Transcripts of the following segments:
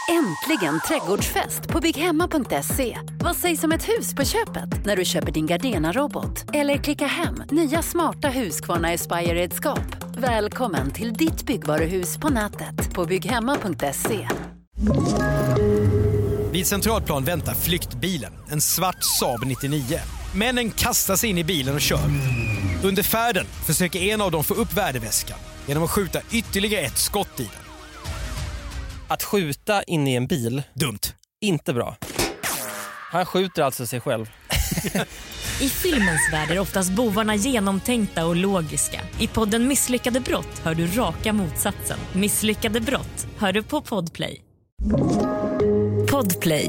Äntligen trädgårdsfest på bygghemma.se. Vad sägs om ett hus på köpet när du köper din Gardena-robot? Eller klicka hem nya smarta Husqvarna Aspire-redskap. Välkommen till ditt byggvaruhus på nätet på bygghemma.se. Vid Centralplan väntar flyktbilen, en svart Saab 99. Männen kastar sig in i bilen och kör. Under färden försöker en av dem få upp värdeväskan genom att skjuta ytterligare ett skott i den. Att skjuta in i en bil, dumt. Inte bra. Han skjuter alltså sig själv. I filmens värld är oftast bovarna genomtänkta och logiska. I podden Misslyckade brott hör du raka motsatsen. Misslyckade brott hör du på Podplay. Podplay.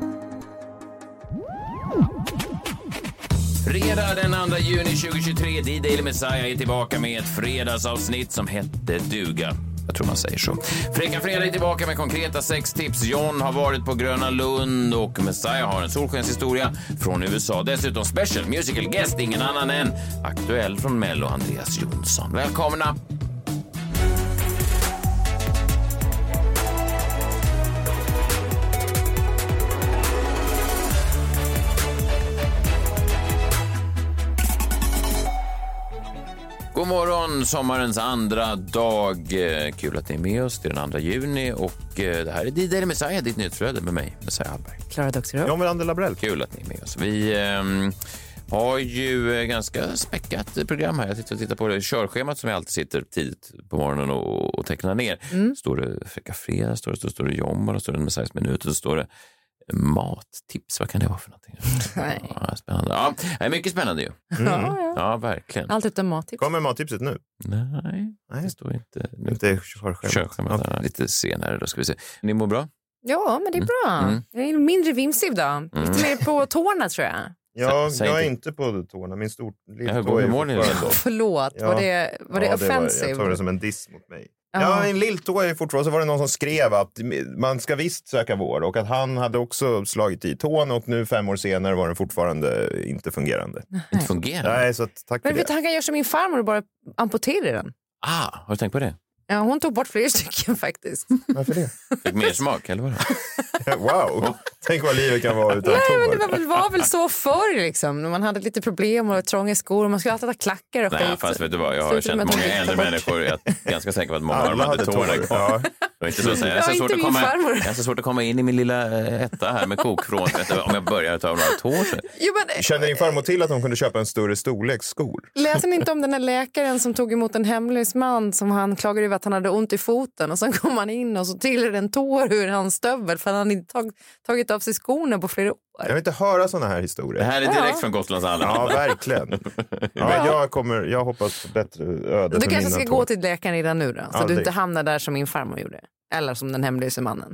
Fredag den 2 juni 2023. D-Daily Messiah är tillbaka med ett fredagsavsnitt som hette duga. Jag tror man säger så. Fräcka Fredag är tillbaka med konkreta sextips. John har varit på Gröna Lund och Messiah har en solskenshistoria från USA. Dessutom special musical guest, ingen annan än aktuell från Mello, Andreas Jonsson. Välkomna! God morgon, sommarens andra dag. Kul att ni är med oss. Det är den 2 juni och det här är D-Daily Messiah, ditt nyhetsflöde med mig, Messiah Hallberg. Klara Doxerov. John Melander Labrell. Kul att ni är med oss. Vi har ju ganska späckat program här. Jag tittar på det körschemat som jag alltid sitter tidigt på morgonen och tecknar ner. Står det Fräcka Fredag, står det Jommar, står det Messiahs minuter, så står det mattips. Vad kan det vara för någonting? Ja, spännande. Ja, det är mycket spännande ju. Ja, verkligen. Allt utom mattips. Kommer mattipset nu? Nej, det står inte nu. Inte körschemat. Okay. Lite senare då ska vi se. Ni mår bra? Ja, men det är bra. Jag är mindre vimsig då. Lite mer på tårna tror jag. Ja, jag är inte på tårna. Min lilltå är fortfarande. Förlåt, var det offensive? Jag tar det som en diss mot mig. Ja, min lilltå är fortfarande, så var det någon som skrev att man ska visst söka vård och att han hade också slagit i tån och nu 5 år senare var den fortfarande inte fungerande. Inte fungerande? Nej, så tack för men vet du, han kan göra som min farmor och bara amputera den. Har du tänkt på det? Ja, hon tog bort flera stycken faktiskt. Varför det? Fick mer smak, eller vad? Wow, tänk vad livet kan vara utan tår. Nej, men det var väl så förr liksom. När man hade lite problem och trånga skor och man skulle alltid ha klackar och skit. Nej, fast vet du vad, jag har känt många äldre människor. Jag är ganska säker på att många av dem hade tår kvar. Det var inte så att säga. Jag är så svårt att komma in i min lilla etta här med kokvrån om jag börjar ta några tår. Känner din farmor till att de kunde köpa en större storlek skor? Läser ni inte om den här läkaren som tog emot en hemlös man som han klagade över att han hade ont i foten och sen kom han in och så trillade en tår ur hans stövel för han inte tagit av sig skorna på flera år. Jag vill inte höra såna här historier. Det här är direkt från Gotlands alla. Ja, verkligen. Men jag hoppas på bättre öde. Du kanske ska gå till läkaren redan nu då, så du inte hamnar där som min farmor gjorde. Eller som den hemlöse mannen.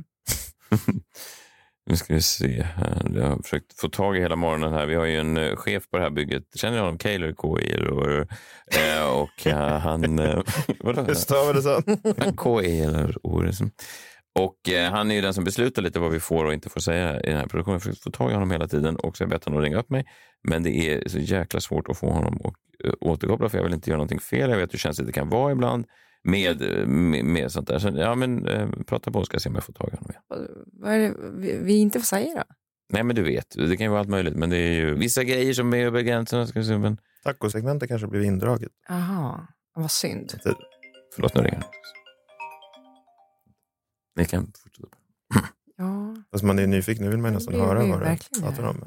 Nu ska vi se här. Jag har försökt få tag i hela morgonen här. Vi har ju en chef på det här bygget. Känner ni honom? Kaylor K.I. Och han... Hur stavar det så? K.I. Och han är ju den som beslutar lite vad vi får och inte får säga i den här produktionen. Jag har försökt få tag i honom hela tiden och så har jag bett honom att ringa upp mig. Men det är så jäkla svårt att få honom att återkoppla för jag vill inte göra någonting fel. Jag vet hur känsligt det kan vara ibland. Med sånt där. Så, ja, men prata på, ska jag se om jag får tag i honom. Vad är det vi inte får säga då? Nej, men du vet. Det kan ju vara allt möjligt. Men det är ju vissa grejer som är över gränserna. Ska vi se, men... Tacosegmentet kanske blir indraget. Jaha, vad synd. Förlåt, nu ringer. Ni kan fortsätta. Ja. Fast man är nyfiken. Nu vill man nästan höra vad det pratar om.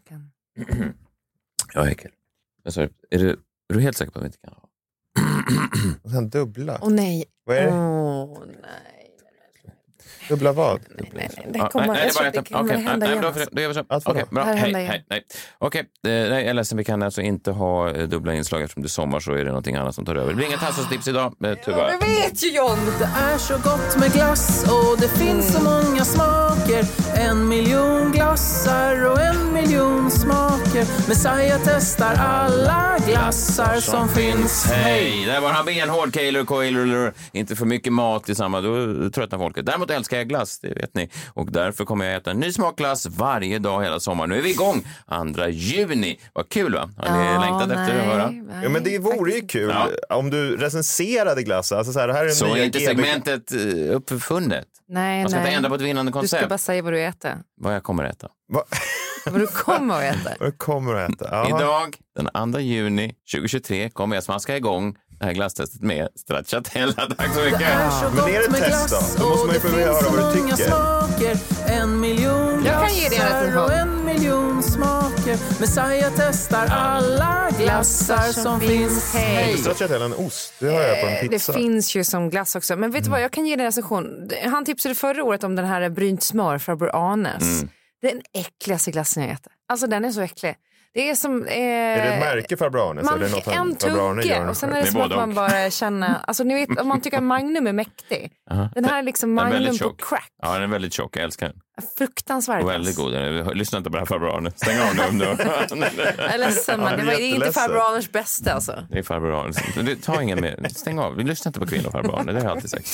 Ja, Hekel. Är du helt säker på att vi inte kan ha? Och sen dubbla. Nej. Vad är det? Nej. Dubbla vad? Nej. Det kommer hända igen. Okej, bra. Hej. Okej, jag är ledsen, vi kan alltså inte ha dubbla inslag eftersom det är sommar så är det någonting annat som tar över. Det blir inga tassostips idag, tyvärr. Jag vet ju, John. Det är så gott med glass och det finns så många smaker. 1 miljon glassar och 1 miljon smaker. Messiah testar alla glassar som finns. Hej, där var han benhård, Kaylor. Inte för mycket mat i samma, då tröttnar folket. Däremot älskar glass, det vet ni. Och därför kommer jag äta en ny smakglass varje dag hela sommaren. Nu är vi igång 2 juni. Vad kul, va? Har ni längtat efter att höra? Ja, men det vore ju kul om du recenserade glass. Alltså, det här är så är inte segmentet uppfunnet. Nej, man ska inte ändra på ett vinnande koncept. Du ska bara säga vad du äter. Vad jag kommer att äta. Vad du kommer att äta. Vad du kommer att äta. Idag, den 2 juni 2023, kommer jag smaska igång det här glasstestet med stracciatella. Tack så mycket. Det är så Men är det gott med test glass då? Då måste man ju och få det höra finns så vad du många tycker. smaker. 1 miljon Jag kan ge dig en glassar recension. och 1 miljon smaker. Messiah testar alla glassar som finns. Hej! Stracciatella en ost, det har jag på en pizza. Det finns ju som glass också. Men vet du vad, jag kan ge dig en recension. Han tipsade förra året om den här brynt smör, farbror Arnes. Det är den äckligaste glassen jag äter. Alltså den är så äcklig. Det är som... Är det ett märke farbror Arnes? Man, eller något en tugge och sen är det som att man bara känner... Alltså ni vet, om man tycker att Magnum är mäktig. Den här är liksom Magnum på crack. Ja, den är väldigt tjock. Jag älskar den. Fruktansvärt. Och väldigt god. Lyssna inte på det här farbror Arnes. Stäng av nu om du... Jag är ledsen, men det är inte farbror Arnes bästa alltså. Det är farbror Arnes. Ta ingen mer. Stäng av. Vi lyssnar inte på kvinnor farbror Arnes. Det har jag alltid sagt.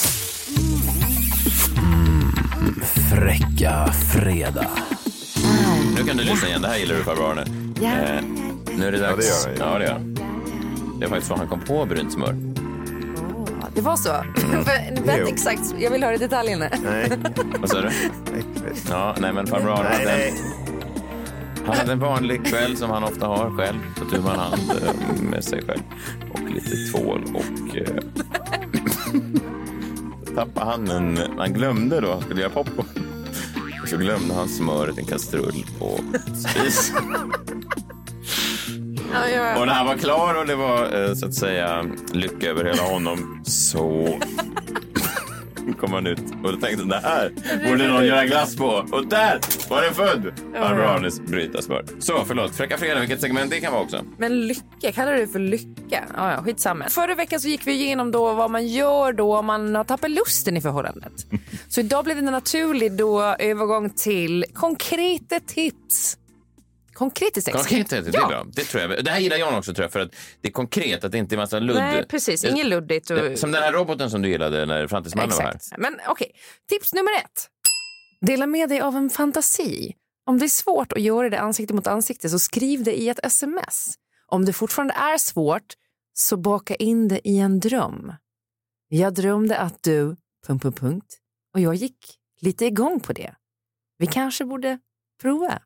Fräcka fredag. Nu kan du lyssna igen. Det här gillar du farbror Arne. Nu är det dags. Ja, det gör han. Det är faktiskt vad han kom på brynt smör. Det var så. Vet exakt. Jag vill höra detaljerna. Nej. Vad sa du? Ja, nej men farbror Arne. Han hade en vanlig kväll som han ofta har själv. Så tog man hand med sig själv. Och lite tvål och... tappade han glömde då. Han skulle göra popcorn. Och så glömde han smöret i en kastrull på spis. Och när han var klar och det var så att säga lycka över hela honom, så kom han ut och då tänkte det här borde någon göra glass på. Och där var den född. Farbror Arnes bryta smör. Så förlåt, fräcka fredag, vilket segment det kan vara också. Men lycka, kallar du det för lycka? Ja, skitsamma. Förra veckan så gick vi igenom då vad man gör då om man har tappat lusten i förhållandet. Så idag blev det en naturlig då övergång till konkreta tips. Konkret sex. Konkret, det är bra. Det tror jag. Det här gillar jag också, tror jag, för att det är konkret, att det inte är massa ludd. Nej, precis. Inget luddigt. Som den här roboten som du gillade när Framtidsmannen var här. Men okej. Tips nummer 1. Dela med dig av en fantasi. Om det är svårt att göra det ansikte mot ansikte, så skriv det i ett sms. Om det fortfarande är svårt, så baka in det i en dröm. Jag drömde att du... ... Och jag gick lite igång på det. Vi kanske borde prova.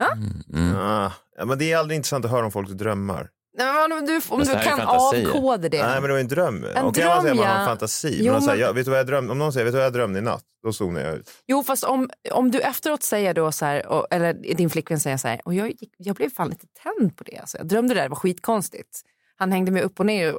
Ja, men det är aldrig intressant att höra om folks drömmar. Nej, men om du kan avkoda det. Nej, men det var en dröm. En dröm, man har en fantasi. Jo, men säger, vet du vad jag drömde? Om någon säger, vet du vad jag drömde i natt? Då zonar jag ut. Jo, fast om du efteråt säger då så här, eller din flickvän säger så här, och jag blev fan lite tänd på det. Alltså. Jag drömde det var skitkonstigt. Han hängde mig upp och ner.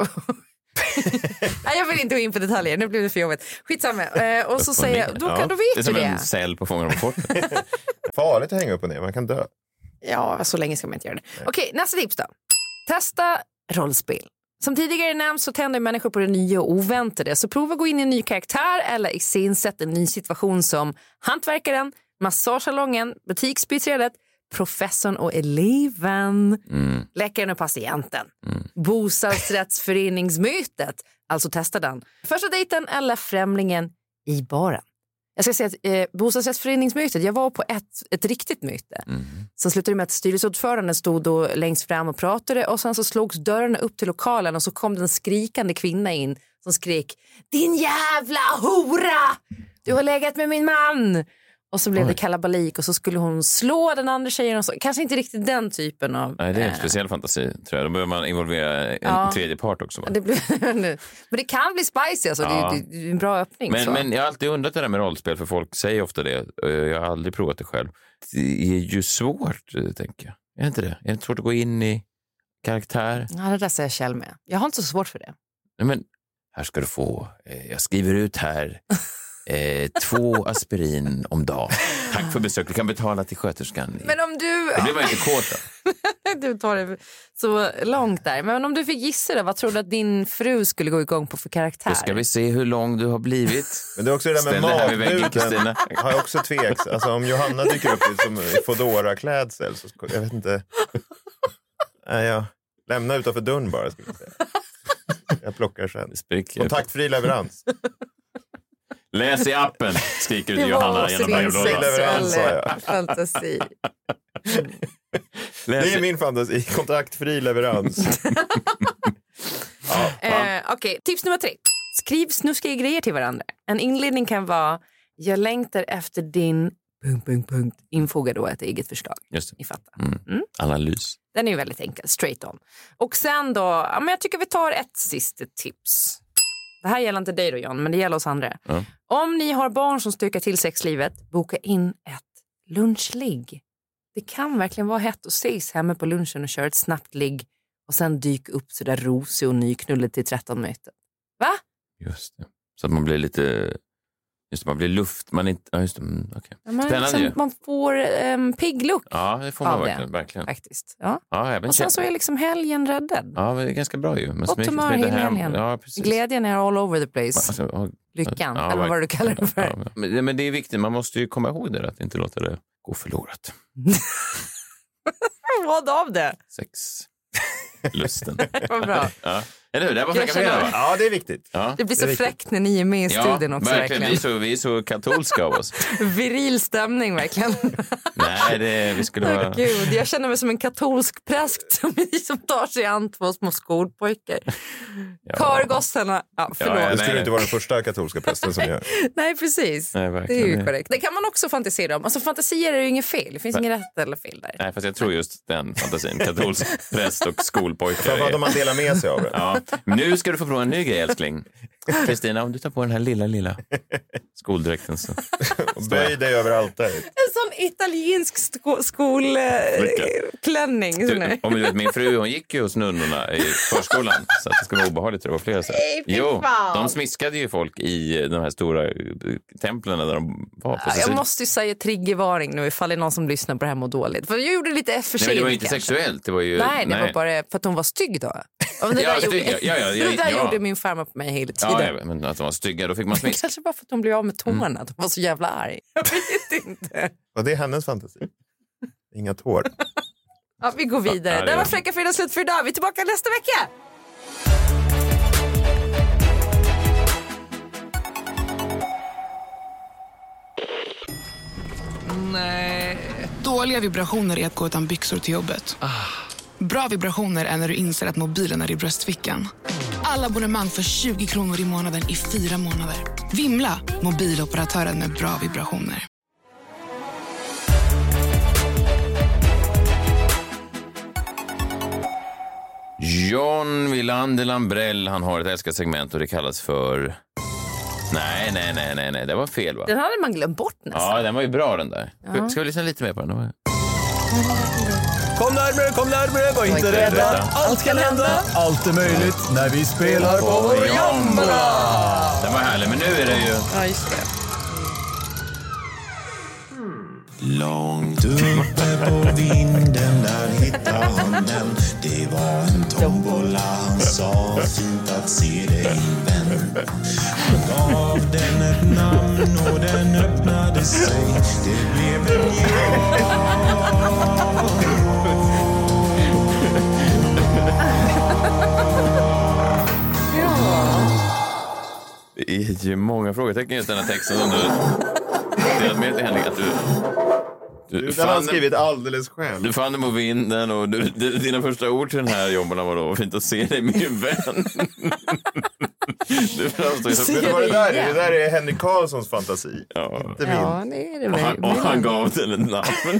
Nej, jag vill inte gå in på detaljer, nu blev det för jobbigt. Skitsamma. Och så säger jag, då vet du det. Det är som en cell på Fångarna på fortet. Farligt att hänga upp och ner, man kan dö. Ja, så länge ska man inte göra det. Okej, nästa tips då. Testa rollspel. Som tidigare nämnt så tänder människor på det nya och oväntade. Så prova att gå in i en ny karaktär eller iscensätt en ny situation som hantverkaren, massagesalongen, butiksbiträdet, professorn och eleven, läkaren och patienten. Bostadsrättsföreningsmötet, alltså testa den. Första dejten eller främlingen i baren. Jag ska säga att bostadsrättsföreningsmötet, jag var på ett riktigt möte. Så slutade det med att styrelseordföranden stod då längst fram och pratade, och sen så slogs dörrarna upp till lokalen och så kom den skrikande kvinna in som skrek: din jävla hora! Du har legat med min man! Och så blev det kalabalik och så skulle hon slå den andra tjejen och så. Kanske inte riktigt den typen av... Nej, det är en speciell fantasi, tror jag. Då behöver man involvera en tredje part också. Men det kan bli spicy, alltså. Det är en bra öppning. Men jag har alltid undrat det där med rollspel, för folk säger ofta det. Jag har aldrig provat det själv. Det är ju svårt, tänker jag. Är det inte det? Är det svårt att gå in i karaktär? Ja, det där säger Kjell med. Jag har inte så svårt för det. Nej, men här ska du få. Jag skriver ut här. 2 aspirin om dagen. Tack för besök. Du kan betala till sköterskan. Men om du... Det blir man inte kåt. Du tar det så långt där. Men om du fick gissa det, vad tror du att din fru skulle gå igång på för karaktär? Då ska vi se hur lång du har blivit. Men det är också det där med matbuden. Har jag också tveks. Alltså om Johanna dyker upp som Fodora-klädsel så jag vet inte. Nej, jag lämnar utanför dörren bara, skulle jag säga. Jag plockar sen. Kontaktfri leverans. Läs i appen, skriker ut Johanna genom brevlådan. Fantasi. Det är min fantasi. Kontaktfri leverans. Okej, tips nummer 3. Skriv snuskiga grejer till varandra. En inledning kan vara: jag längtar efter din... ... Infoga då ett eget förslag. Just det. Ni fattar. Analys. Den är ju väldigt enkel, straight on. Och sen då, men jag tycker vi tar ett sista tips. Det här gäller inte dig då, John, men det gäller oss andra. Om ni har barn som stökar till sexlivet, boka in ett lunchligg. Det kan verkligen vara hett att ses hemma på lunchen och köra ett snabbt ligg och sen dyka upp så där rosig och nyknullig till 13-mötet. Va? Just det. Så att man blir lite... Just det, man blir luft. Man inte... Ja, just det. Okay. Spännande liksom, ju. Man får pigg-look. Ja, det får man verkligen. Faktiskt. Ja. Och sen så är liksom helgen räddad. Ja, det är ganska bra ju. Gott humör hela helgen. Ja, precis. Glädjen är all over the place. Lyckan, eller vad du kallar det för. Ja, men det är viktigt. Man måste ju komma ihåg det, att inte låta det gå förlorat. Vad av det? Sexlusten. Vad bra. Ja. Eller hur? Det var fräcka fredag, va? Ja, det är viktigt. Ja, det blir så fräckt när ni är med i studion också. Verkligen. Vi är så katolska av oss. Viril stämning, verkligen. Nej, vi skulle vara... Gud, jag känner mig som en katolsk präst som tar sig an 2 små skolpojkar. Kargossarna. Ja, förlåt. Det skulle inte vara den första katolska prästen som gör. Nej, precis. Nej, det är ju korrekt. Det kan man också fantisera om. Alltså, fantasier är ju inget fel. Det finns inget rätt eller fel där. Nej, fast jag tror just den fantasin. Katolsk präst och skolpojkar. För vad man delar med sig av det. Ja. Nu ska du få prova en ny grej, älskling. Kristina, om du tar på den här lilla skoldräkten så... Och böj dig över altaret. En sån italiensk skolklänning. Om du vet, min fru, hon gick ju hos nunnorna i förskolan, så att det ska vara obehagligt, det var flera så. Jo, de smiskade ju folk i de här stora templen där de var. Jag måste ju säga triggervarning nu ifall det är någon som lyssnar på det här mår dåligt. För jag gjorde lite eftersikt. Nej, men det var inte sexuellt, det var ju... Nej, det var bara för att hon var stygg då. Det där gjorde min farmor på mig hela tiden. Ja, men att de var stygga, då fick man smisk. Kanske bara för att hon blev av med tårna. De var så jävla arg. Jag vet inte. Och det är hennes fantasi. Inga tår. Ja, vi går vidare. Ja, det var Fräcka fredag slut för idag. Vi är tillbaka nästa vecka. Nej. Dåliga vibrationer är att gå utan byxor till jobbet. Bra vibrationer är när du inser att mobilen är i bröstfickan. Alla abonnemang för 20 kronor i månaden i 4 månader. Vimla, mobiloperatören med bra vibrationer. John Wilander Lambrell, han har ett älskat segment och det kallas för... Nej, det var fel, va? Den hade man glömt bort nästan. Ja, den var ju bra, den där. Ska vi lyssna lite mer på den? Kom närmare, var inte rädda. Allt kan hända, allt är möjligt när vi spelar på vår jombola. Den var härlig, men nu är det ju... Ja, just det. Långt uppe på vinden där hittade han den. Det var en tombola, han sa fint att se dig vän. Han gav den ett namn och den öppnade sig. Det blev en Det är ju många frågetecken just den här texten som du... Det är mer till Henrik att du har skrivit alldeles själv. Du fann dem på vinden och dina första ord till den här jobben var då fint att se dig, min vän. Det där är Henrik Karlssons fantasi. Ja. Inte min. Ja, det är det. Och han gav den en namn.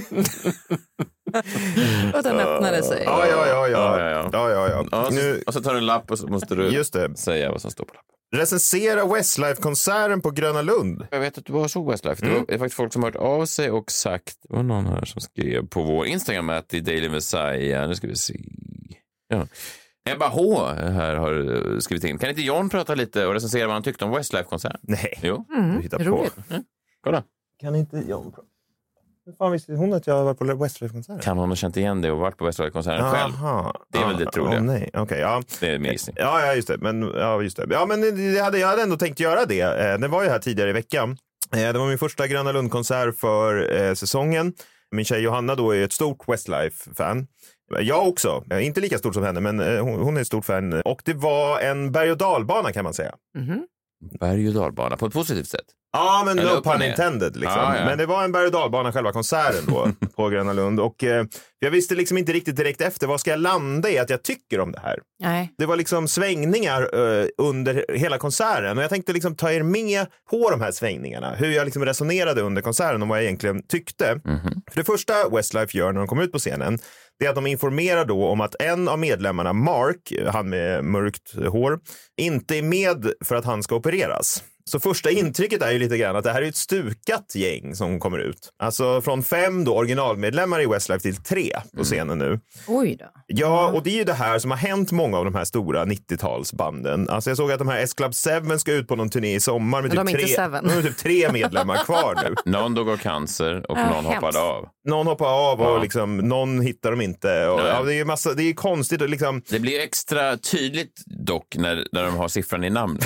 Och den öppnade sig. Ja. Nu... Och så tar du en lapp och så måste du säga vad som står på lappen. Recensera Westlife-konserten på Gröna Lund. Jag vet att du var såg Westlife. Det är faktiskt folk som har hört av sig och sagt... Det var någon här som skrev på vår Instagram att i Daily Messiah... Nu ska vi se... Ja. Ebba H här har skrivit in. Kan inte John prata lite och recensera vad han tyckte om Westlife-konserten? Nej. Jo. Du hittar på. Kolla. Kan inte John prata? Hur fan visste hon att jag har varit på Westlife-konserten? Kan hon ha känt igen det och varit på Westlife-konserten själv? Det är väl det, tror jag. Nej. Okay, ja. Det är min gissning. Ja, just det. Ja, men jag hade ändå tänkt göra det. Det var ju här tidigare i veckan. Det var min första Gröna Lund-konsert för säsongen. Min tjej Johanna då är ett stort Westlife-fan. Jag också. Inte lika stort som henne, men hon är ett stort fan. Och det var en berg- och dalbana kan man säga. Berg- och dalbana på ett positivt sätt. Ja, men Eller no upp och pun ner. intended liksom. Ja. Men det var en berg- och dalbana själva konserten då på Gröna Lund. Och jag visste liksom inte riktigt direkt efter vad ska jag landa i att jag tycker om det här. Nej. Det var liksom svängningar under hela konserten och jag tänkte liksom ta er med på de här svängningarna. Hur jag liksom resonerade under konserten om vad jag egentligen tyckte. För det första Westlife gör när de kommer ut på scenen, det är att de informerar då om att en av medlemmarna, Mark, han med mörkt hår, inte är med för att han ska opereras. Så första intrycket är ju lite grann att det här är ett stukat gäng som kommer ut. Alltså från 5 då originalmedlemmar i Westlife till 3 på scenen nu. Oj då. Ja, och det är ju det här som har hänt många av de här stora 90-talsbanden. Alltså jag såg att de här S-Club 7 ska ut på någon turné i sommar med Men de är typ, inte 3, Seven. de är typ 3 medlemmar kvar nu. Någon dog av cancer och någon hemskt. hoppade av. Någon hoppar av och liksom, någon hittar dem inte. Och, Nej. ja, det är ju massa, det är konstigt och liksom... Det blir extra tydligt dock när de har siffran i namnet.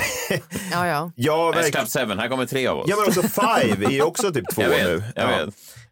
Ja. Ja, S-Club 7, här kommer 3 av oss. Ja, men också 5 är ju också typ 2 nu. Jag vet.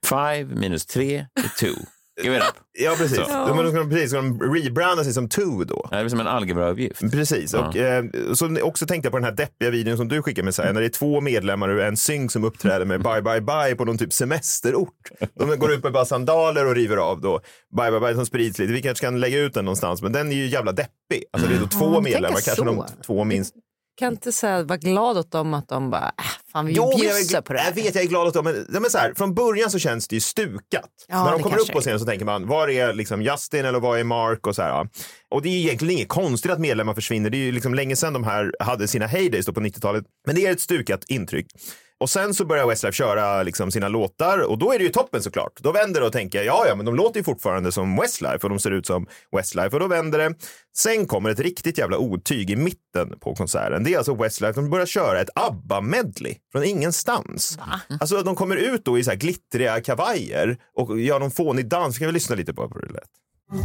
5 minus 3 är 2. Give it up. Ja, precis. Så. Ska de rebranda sig som 2 då? Det är som en algebrauppgift. Precis, och så också tänkte jag på den här deppiga videon som du skickade med sig, när det är 2 medlemmar ur en synk som uppträder med bye bye bye på någon typ semesterort. De går ut med bara sandaler och river av då bye bye bye som sprids lite. Vi kanske kan lägga ut den någonstans, men den är ju jävla deppig. Alltså det är då 2 medlemmar, kanske så. de 2 minst. Kan inte säga vara glad åt dem att de bara, fan vi bjussar på det här. Jag vet, jag är glad åt dem, men så här, från början så känns det ju stukat. Ja, när de det kommer upp kanske på scenen så tänker man, var är liksom Justin eller var är Mark och så här. Ja. Och det är ju egentligen inget konstigt att medlemmar försvinner. Det är ju liksom länge sedan de här hade sina heydays då på 90-talet. Men det är ett stukat intryck. Och sen så börjar Westlife köra liksom sina låtar och då är det ju toppen såklart. Då vänder det och tänker, ja men de låter ju fortfarande som Westlife och de ser ut som Westlife och då vänder det. Sen kommer ett riktigt jävla otyg i mitten på konserten. Det är alltså Westlife, de börjar köra ett ABBA-medley från ingenstans. Alltså de kommer ut då i så här glittriga kavajer och gör någon fånig dans. Kan vi lyssna lite på det lätt?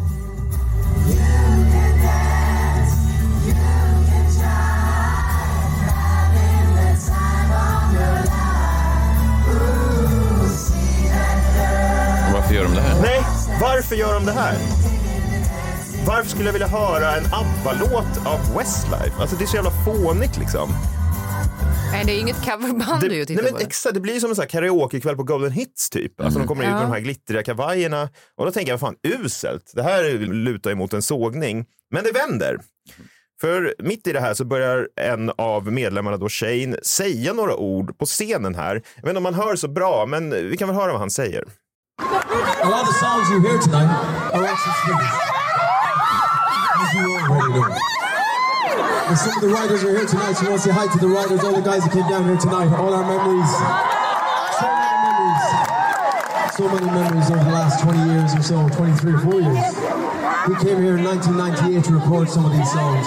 Varför gör de det här? Nej, varför gör de det här? Varför skulle jag vilja höra en ABBA-låt av Westlife? Alltså det är så jävla fånigt liksom. Nej, det är ju inget coverband du tittar nej, på. men exakt, det blir som en sån här karaokekväll på Golden Hits typ. Alltså de kommer ut med de här glittriga kavajerna. Och då tänker jag, fan uselt. Det här lutar emot en sågning. Men det vänder. För mitt i det här så börjar en av medlemmarna då, Shane, säga några ord på scenen här. Jag vet inte om man hör så bra, men vi kan väl höra vad han säger. A lot of the songs you hear tonight are actually scripted. As you already know. And some of the writers are here tonight, so I want to say hi to the writers, all the guys that came down here tonight, all our memories. So many memories over the last 20 years or so, 23 or 4 years. We came here in 1998 to record some of these songs.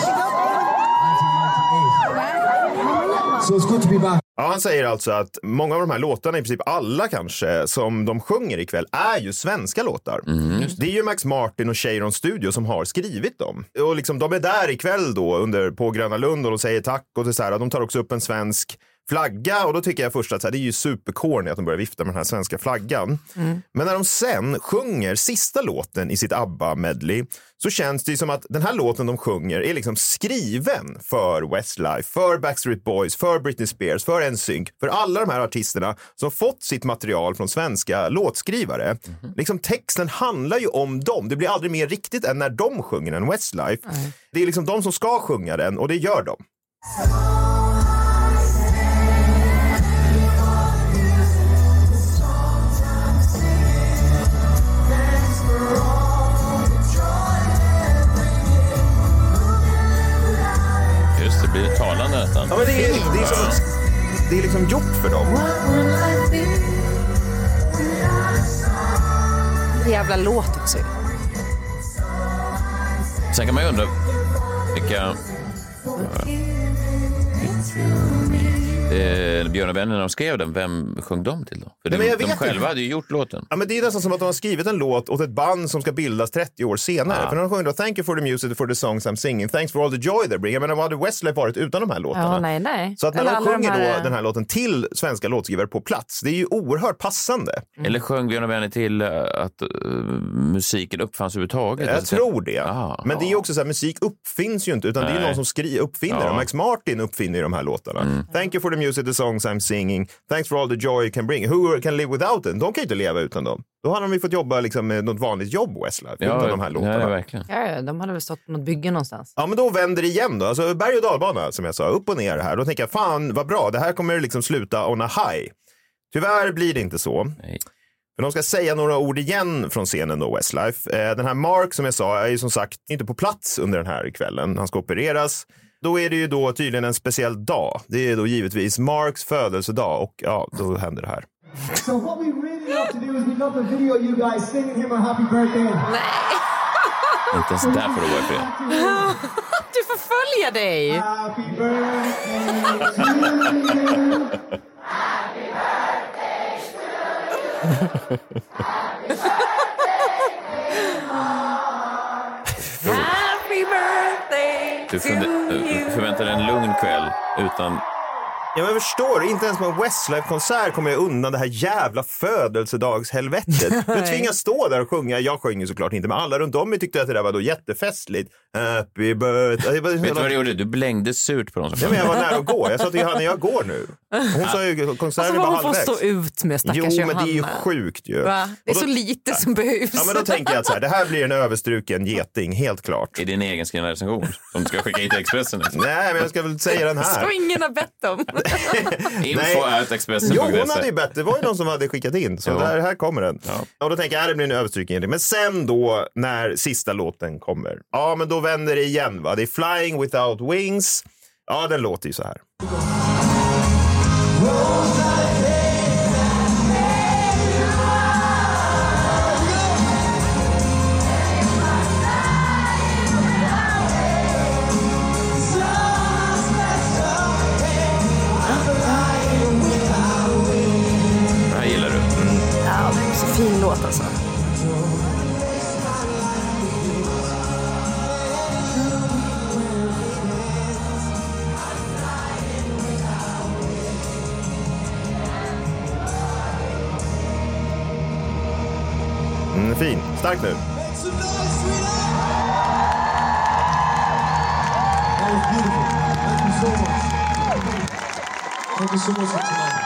1998. So it's good to be back. Ja, han säger alltså att många av de här låtarna, i princip alla kanske, som de sjunger ikväll är ju svenska låtar. Det är ju Max Martin och Cheiron Studio som har skrivit dem. Och liksom, de är där ikväll då på Gröna Lund och de säger tack och det så här, de tar också upp en svensk flagga och då tycker jag först att så här, det är ju supercorny att de börjar vifta med den här svenska flaggan. Men när de sen sjunger sista låten i sitt ABBA-medley så känns det ju som att den här låten de sjunger är liksom skriven för Westlife, för Backstreet Boys, för Britney Spears, för NSYNC, för alla de här artisterna som fått sitt material från svenska låtskrivare. Liksom texten handlar ju om dem. Det blir aldrig mer riktigt än när de sjunger en Westlife. Det är liksom de som ska sjunga den och det gör de. Just det, blir talande nästan. Ja, men det är liksom gjort för dem. Jävla låt också. Sen kan man ju undra vilka... Björn och Benny, när de skrev den, vem sjöng de till då? För de själva hade ju gjort låten. Ja, men det är nästan som att de har skrivit en låt åt ett band som ska bildas 30 år senare. För när de sjunger då, thank you for the music, for the songs I'm singing, thanks for all the joy they bring. Men vad hade Westlife varit utan de här låtarna? Ja, nej. Så att när de sjunger då den här låten till svenska låtskrivare på plats, det är ju oerhört passande. Eller sjöng Björn och Benny till att musiken uppfanns överhuvudtaget? Jag tror det. Men det är ju också så här, musik uppfinns ju inte, utan det är någon som uppfinner. Max Martin uppfinner ju de här låtarna. Thank you for the music, the songs I'm singing. Thanks for all the joy it can bring. Who can live without them? De kan ju inte leva utan dem. Då hade de ju fått jobba liksom med något vanligt jobb, Westlife, utan de här låtarna. Ja, verkligen. Ja, de hade väl stått på något bygge någonstans. Ja, men då vänder det igen då. Alltså berg- och dalbana, som jag sa, upp och ner här. Då tänker jag, fan vad bra, det här kommer liksom sluta on a high. Tyvärr blir det inte så. Nej. För de ska säga några ord igen från scenen då, Westlife. Den här Mark, som jag sa, är ju som sagt inte på plats under den här kvällen. Han ska opereras. Då är det ju då tydligen en speciell dag. Det är då givetvis Marks födelsedag och ja, då händer det här. So what we really love to do is we love to video you guys singing him a happy birthday. Inte ens där får du vara för det. Du förföljer dig. Happy birthday to you. Happy birthday Du to you. förväntar dig en lugn kväll utan... Ja, men jag förstår, inte ens på en Westlife-konsert kommer jag undan det här jävla födelsedagshelvetet. Jag tvingas stå där och sjunga. Jag sjöng ju såklart inte, men alla runt om mig tyckte att det där var då jättefestligt. Happy birthday. Vet du vad du gjorde? Du blängde surt på dem som ja, men jag var nära att gå. Jag sa till Johanna, jag går nu. Hon sa ju, konserten var halvvägs. Alltså, vad hon får stå ut med, stackars Johanna. Jo, men det är ju sjukt ju. Va? Det är så lite som behövs. Ja, men då tänker jag att så här, det här blir en överstruken geting, helt klart. I din egen skrivna recension som du ska skicka in till Expressen. Nej, men jag ska väl säga den här. Så ingen har bett om. Info@expressen.se. Jo, hon hade ju bett. Det var ju någon som hade skickat in. Så här kommer den. Ja. Och då tänker jag, det blir en överstrykning. Men sen då, när sista låten kommer. Ja, men då vänder det igen, va? Det är Flying Without Wings. Ja, den låter ju så här. Fin låt alltså. Fin. Stark nu. That was beautiful. Thank you so much. Thank you so much for tonight.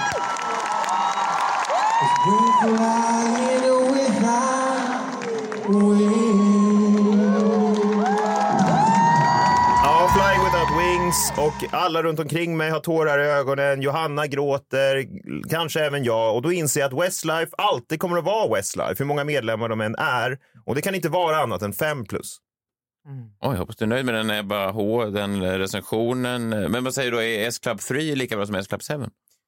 Ja, Flying Without Wings och alla runt omkring mig har tårar i ögonen. Johanna gråter, kanske även jag. Och då inser jag att Westlife alltid kommer att vara Westlife, hur många medlemmar de än är. Och det kan inte vara annat än 5+. Oj, jag hoppas du är nöjd med den Ebba H, den recensionen. Men vad säger du, är S-Club 3 lika bra som S-Club 7?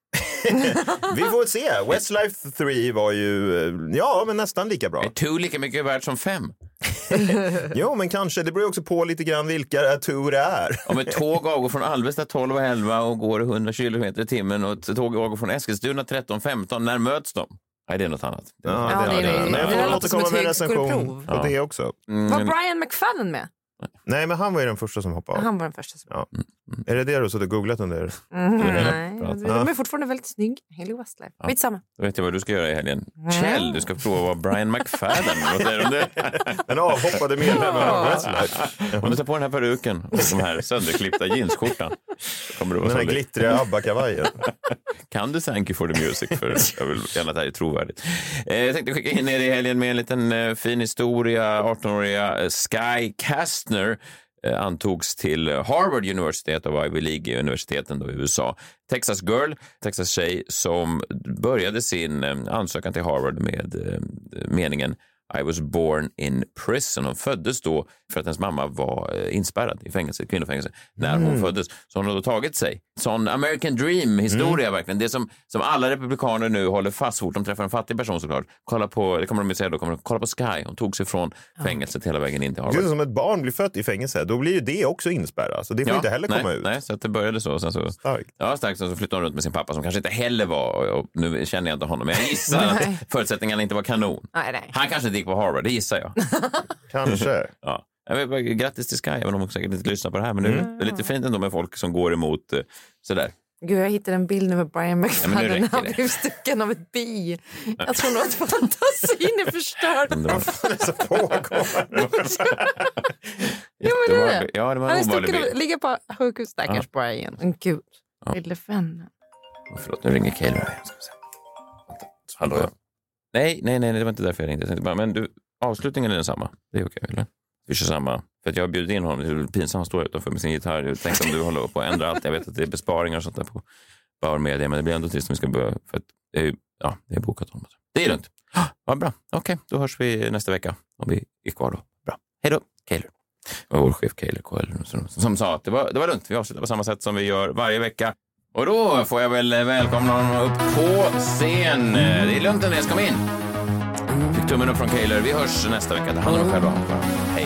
Vi får se. Westlife 3 var ju, ja, men nästan lika bra. Är 2 lika mycket värt som 5? Jo, men kanske. Det beror också på lite grann vilka 2 det är. Om ett tåg avgår från Alvesta 12:11 och går 100 km i timmen och ett tåg avgår från Eskilstuna 13:15, när möts de? Nej, det är något annat. Ja, det är men jag får återkomma med en recension på det också. Var Brian McFadden med? Nej, men han var ju den första som hoppade av. Han var den första som hoppade. Är det du som du googlat under? Nej, de är fortfarande väldigt snygg. Haley Westlife. Skitsamma. Då vet jag vad du ska göra i helgen. Kjell, du ska prova vad Brian McFadden. Vad säger du om det? En avhoppade medlem av Westlife. Om du tar på den här peruken och de här sönderklippta jeansskjortan. Kommer du vara den här glittriga ABBA-kavajen. Kan du thank you for the music? För jag vill gärna att det här är trovärdigt. Jag tänkte skicka in er i helgen med en liten fin historia. 18-åriga Sky Kastner antogs till Harvard University, ett av Ivy League-universiteten då i USA. Texas girl, Texas tjej som började sin ansökan till Harvard med meningen I was born in prison. Hon föddes då för att hennes mamma var inspärrad i fängelse, kvinnofängelse, när hon föddes. Så hon har då tagit sig. Sån American Dream-historia verkligen. Det som alla republikaner nu håller fast fort. De träffar en fattig person såklart. Kolla på, det kommer de att säga då, kolla på Sky. Hon tog sig från fängelset hela vägen in till Harvard. Det är som ett barn blir fött i fängelse, då blir ju det också inspärrat. Så det får inte heller komma ut. Nej, så att det började så. Sen så starkt. Ja, starkt. Sen så flyttade hon runt med sin pappa som kanske inte heller var, och nu känner jag inte honom, men jag gissar att förutsättningarna inte var kanon. Nej. Han kanske inte gick på Harvard, det gissar jag. Kanske. Ja. Jag vet bara, grattis till Sky, även om hon säkert inte lyssnar på det här. Men nu är det lite fint ändå med folk som går emot sådär. Gud, jag hittade en bild nu med Brian McFadden. Han blev stucken av ett bi. Jag tror nog att fantasin är förstörd. Vad fan är det som pågår? Jo, men det är det. Ja, det var han är en stucken av, ligger på sjukhus, stackars Brian. En gud, lille vän. Förlåt, nu ringer Kaeler här. Hallå? Nej, det var inte därför jag ringde. Jag tänkte bara, men du, avslutningen är densamma. Det är okej, eller? Vi kör samma. För att jag har bjudit in honom. Det är pinsamt att han står utanför med sin gitarr. Jag tänkte om du håller på att ändra allt. Jag vet att det är besparingar och sånt där på Bauer Media. Men det blir ändå trist om vi ska börja. För att det är bokat honom. Det är lugnt. Ja, bra. Okej, då hörs vi nästa vecka. Om vi är kvar då. Bra. Hej då, Kaeler. Det var vår chef Kaeler KL som sa att det var lugnt. Vi avslutar på samma sätt som vi gör varje vecka. Och då får jag väl välkomna honom upp på scen. Det är lugnt, Andreas, kom in. Fick tummen upp från Kaeler. Vi hörs nästa vecka. Det handlar om själva. Hej.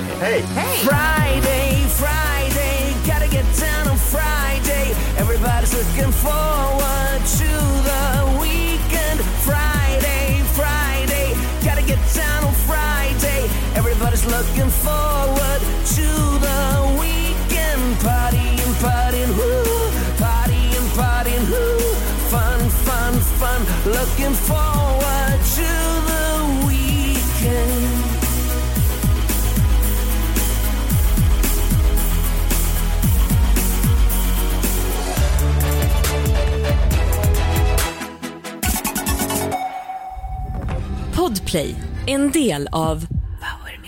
Friday, gotta get down on Friday. Everybody's looking forward to the weekend. Friday, gotta get down on Friday. Everybody's looking forward to the weekend. Partying, woo. Partying, woo. Fun. Looking forward to the weekend. Podplay, en del av Bauer